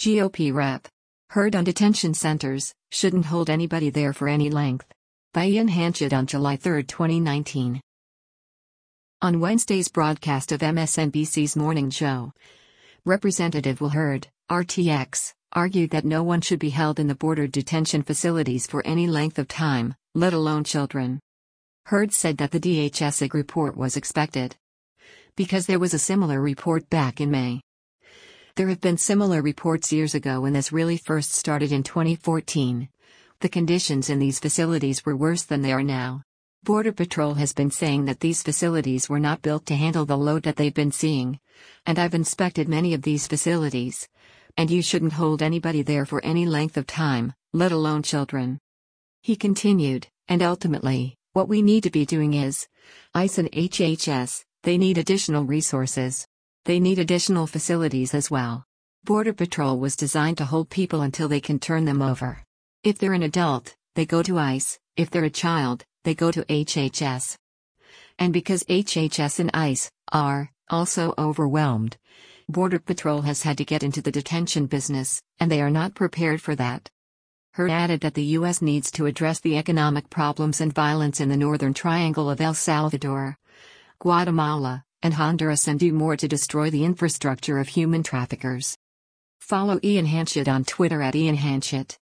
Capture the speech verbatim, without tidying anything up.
G O P rep. Heard on detention centers, shouldn't hold anybody there for any length. By Ian Hanchett on July third, twenty nineteen. On Wednesday's broadcast of M S N B C's morning show, Representative Will Hurd, R T X, argued that no one should be held in the border detention facilities for any length of time, let alone children. Hurd said that the D H S report was expected because there was a similar report back in May. There have been similar reports years ago when this really first started in twenty fourteen. The conditions in these facilities were worse than they are now. Border Patrol has been saying that these facilities were not built to handle the load that they've been seeing. And I've inspected many of these facilities. And you shouldn't hold anybody there for any length of time, let alone children. He continued, and ultimately, what we need to be doing is, ICE and H H S, they need additional resources. They need additional facilities as well. Border Patrol was designed to hold people until they can turn them over. If they're an adult, they go to ICE, if they're a child, they go to H H S. And because H H S and ICE are also overwhelmed, Border Patrol has had to get into the detention business, and they are not prepared for that. Hurd added that the U S needs to address the economic problems and violence in the northern triangle of El Salvador, Guatemala, and Honduras and do more to destroy the infrastructure of human traffickers. Follow Ian Hanchett on Twitter at Ian Hanchett.